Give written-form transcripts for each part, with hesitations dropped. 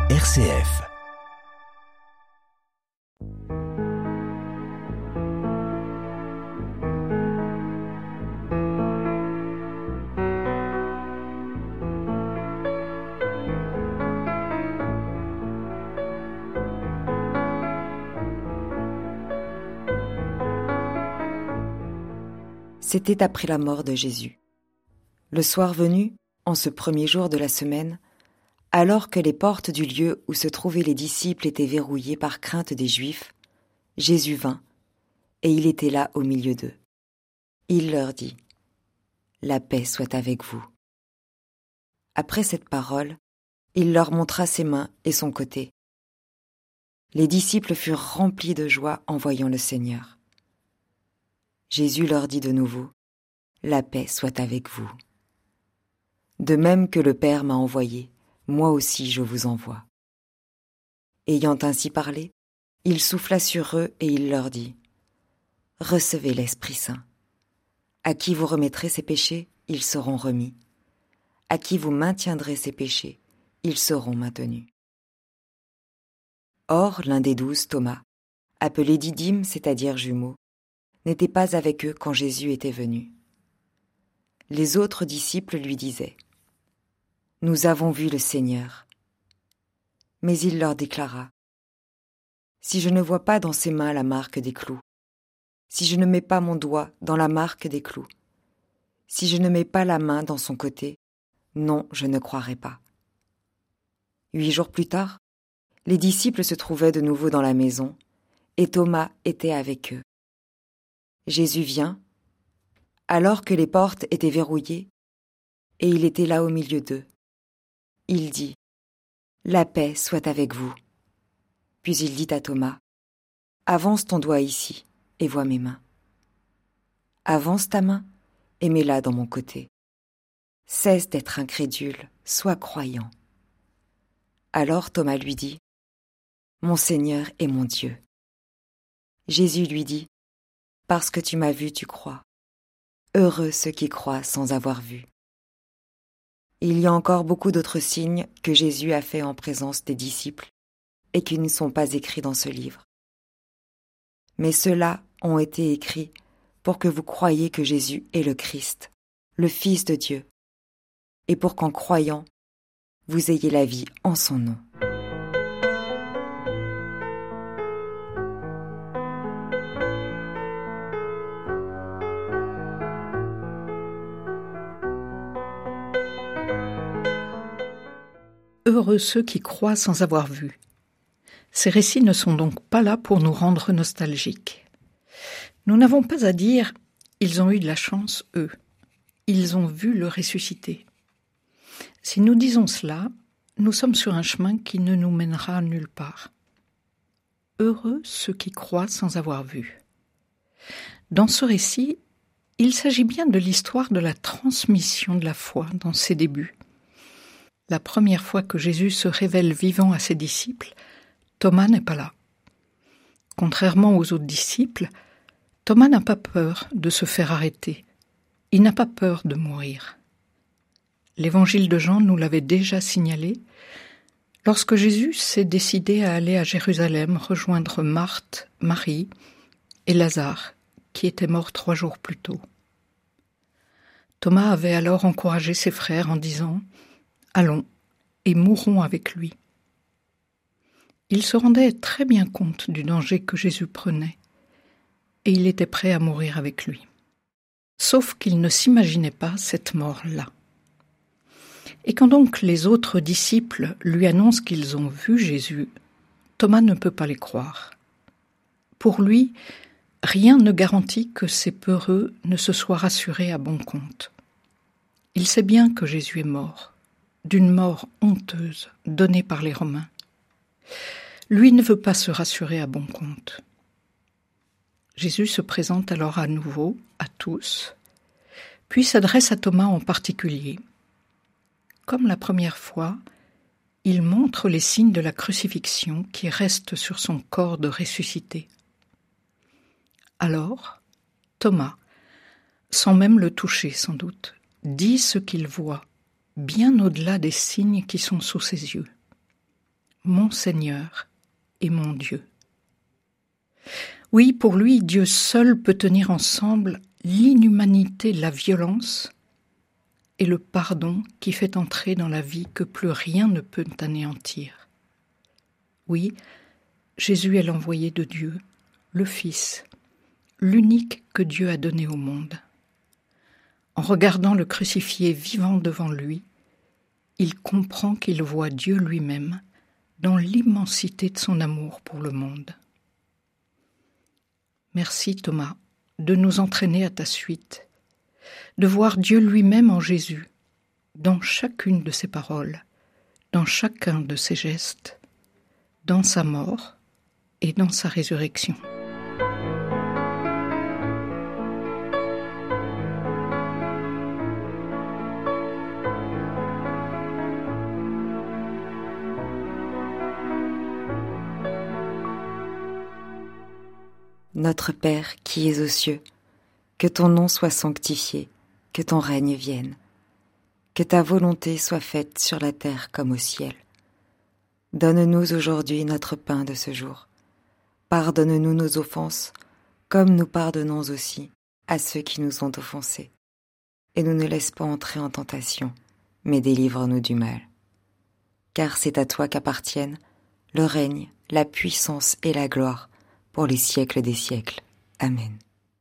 RCF. C'était après la mort de Jésus. Le soir venu, en ce premier jour de la semaine, alors que les portes du lieu où se trouvaient les disciples étaient verrouillées par crainte des Juifs, Jésus vint, et il était là au milieu d'eux. Il leur dit : « La paix soit avec vous. » Après cette parole, il leur montra ses mains et son côté. Les disciples furent remplis de joie en voyant le Seigneur. Jésus leur dit de nouveau : « La paix soit avec vous. De même que le Père m'a envoyé, moi aussi je vous envoie. » Ayant ainsi parlé, il souffla sur eux et il leur dit : « Recevez l'Esprit Saint. À qui vous remettrez ses péchés, ils seront remis. À qui vous maintiendrez ses péchés, ils seront maintenus. » Or, l'un des 12, Thomas, appelé Didyme, c'est-à-dire jumeau, n'était pas avec eux quand Jésus était venu. Les autres disciples lui disaient : « Nous avons vu le Seigneur. » Mais il leur déclara : « Si je ne vois pas dans ses mains la marque des clous, si je ne mets pas mon doigt dans la marque des clous, si je ne mets pas la main dans son côté, non, je ne croirai pas. » 8 jours plus tard, les disciples se trouvaient de nouveau dans la maison, et Thomas était avec eux. Jésus vient, alors que les portes étaient verrouillées, et il était là au milieu d'eux. Il dit : « La paix soit avec vous. » Puis il dit à Thomas : « Avance ton doigt ici, et vois mes mains. Avance ta main, et mets-la dans mon côté. Cesse d'être incrédule, sois croyant. » Alors Thomas lui dit : « Mon Seigneur et mon Dieu. » Jésus lui dit : « Parce que tu m'as vu, tu crois. Heureux ceux qui croient sans avoir vu. » Il y a encore beaucoup d'autres signes que Jésus a faits en présence des disciples et qui ne sont pas écrits dans ce livre. Mais ceux-là ont été écrits pour que vous croyiez que Jésus est le Christ, le Fils de Dieu, et pour qu'en croyant, vous ayez la vie en son nom. Heureux ceux qui croient sans avoir vu. Ces récits ne sont donc pas là pour nous rendre nostalgiques. Nous n'avons pas à dire « ils ont eu de la chance, eux ». Ils ont vu le ressuscité. Si nous disons cela, nous sommes sur un chemin qui ne nous mènera nulle part. Heureux ceux qui croient sans avoir vu. Dans ce récit, il s'agit bien de l'histoire de la transmission de la foi dans ses débuts. La première fois que Jésus se révèle vivant à ses disciples, Thomas n'est pas là. Contrairement aux autres disciples, Thomas n'a pas peur de se faire arrêter. Il n'a pas peur de mourir. L'évangile de Jean nous l'avait déjà signalé. Lorsque Jésus s'est décidé à aller à Jérusalem rejoindre Marthe, Marie et Lazare, qui était mort 3 jours plus tôt. Thomas avait alors encouragé ses frères en disant : « Allons et mourons avec lui. » Il se rendait très bien compte du danger que Jésus prenait, et il était prêt à mourir avec lui. Sauf qu'il ne s'imaginait pas cette mort-là. Et quand donc les autres disciples lui annoncent qu'ils ont vu Jésus, Thomas ne peut pas les croire. Pour lui, rien ne garantit que ces peureux ne se soient rassurés à bon compte. Il sait bien que Jésus est mort, d'une mort honteuse donnée par les Romains. Lui ne veut pas se rassurer à bon compte. Jésus se présente alors à nouveau à tous, puis s'adresse à Thomas en particulier. Comme la première fois, il montre les signes de la crucifixion qui restent sur son corps de ressuscité. Alors, Thomas, sans même le toucher sans doute, dit ce qu'il voit, bien au-delà des signes qui sont sous ses yeux. « mon Seigneur et mon Dieu. Oui, pour lui, Dieu seul peut tenir ensemble l'inhumanité de la violence et le pardon qui fait entrer dans la vie que plus rien ne peut anéantir. Oui, Jésus est l'envoyé de Dieu, le Fils, l'unique que Dieu a donné au monde. En regardant le crucifié vivant devant lui, il comprend qu'il voit Dieu lui-même dans l'immensité de son amour pour le monde. Merci Thomas de nous entraîner à ta suite, de voir Dieu lui-même en Jésus, dans chacune de ses paroles, dans chacun de ses gestes, dans sa mort et dans sa résurrection. Notre Père qui es aux cieux, que ton nom soit sanctifié, que ton règne vienne, que ta volonté soit faite sur la terre comme au ciel. Donne-nous aujourd'hui notre pain de ce jour. Pardonne-nous nos offenses, comme nous pardonnons aussi à ceux qui nous ont offensés. Et ne nous laisse pas entrer en tentation, mais délivre-nous du mal. Car c'est à toi qu'appartiennent le règne, la puissance et la gloire, pour les siècles des siècles. Amen.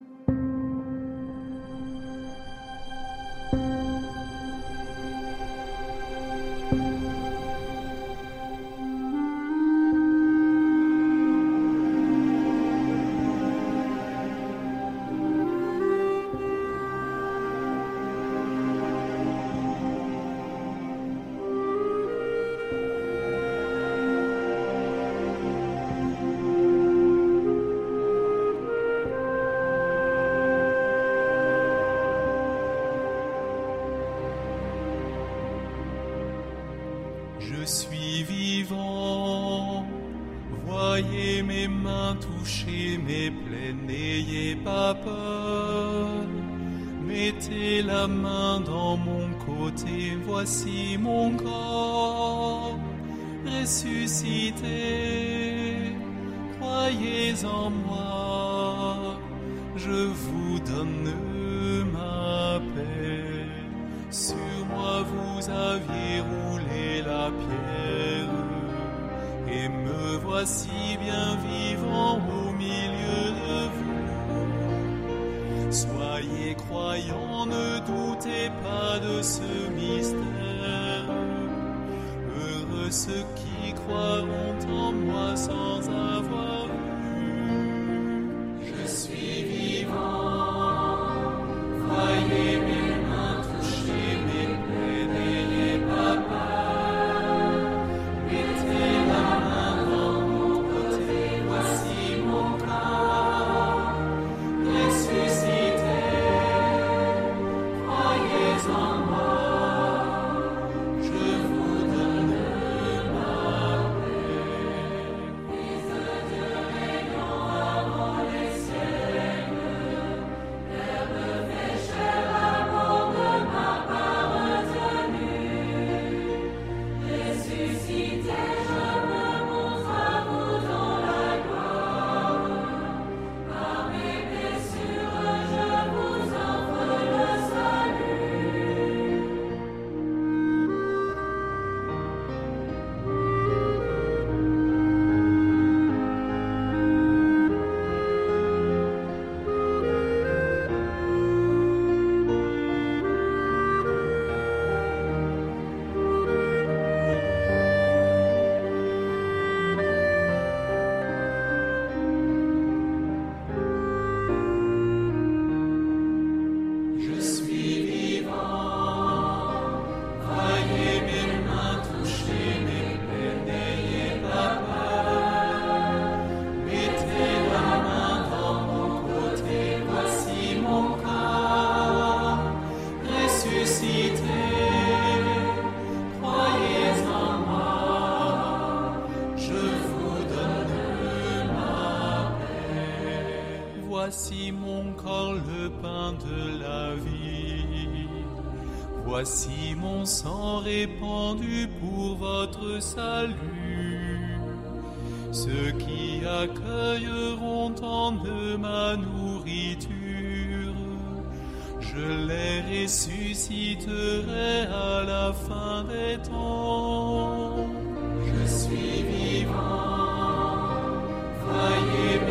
Je suis vivant, voyez mes mains toucher mes plaies, n'ayez pas peur. Mettez la main dans mon côté, voici mon corps ressuscité. Croyez en moi, je vous donne ma paix. Sur moi vous aviez roulé la pierre, et me voici bien vivant au milieu de vous. Soyez croyants, ne doutez pas de ce mystère. Heureux ceux qui croiront en moi sans avoir vu. Je suis vivant, voyez mes mains toucher mes plaies, n'ayez pas peur. Mettez la main dans mon côté, voici mon corps ressuscité. Croyez en moi, je vous donne ma paix. Fils de Dieu régnant avant les siècles, Verbe fait chair, amour de ma parvenue. Ressuscité, je me montre à vous dans la gloire. Par mes blessures, je vous offre le salut. Je suis vivant, voyez mes mains toucher mes plaies, n'ayez pas peur. Mettez la main dans mon côté, voici mon corps ressuscité. Croyez en moi, je vous donne ma paix. Voici mon corps, le pain de la vie. Voici mon sang répandu pour votre salut. ceux qui accueilleront en eux ma nourriture, je les ressusciterai à la fin des temps. Je suis vivant, voyez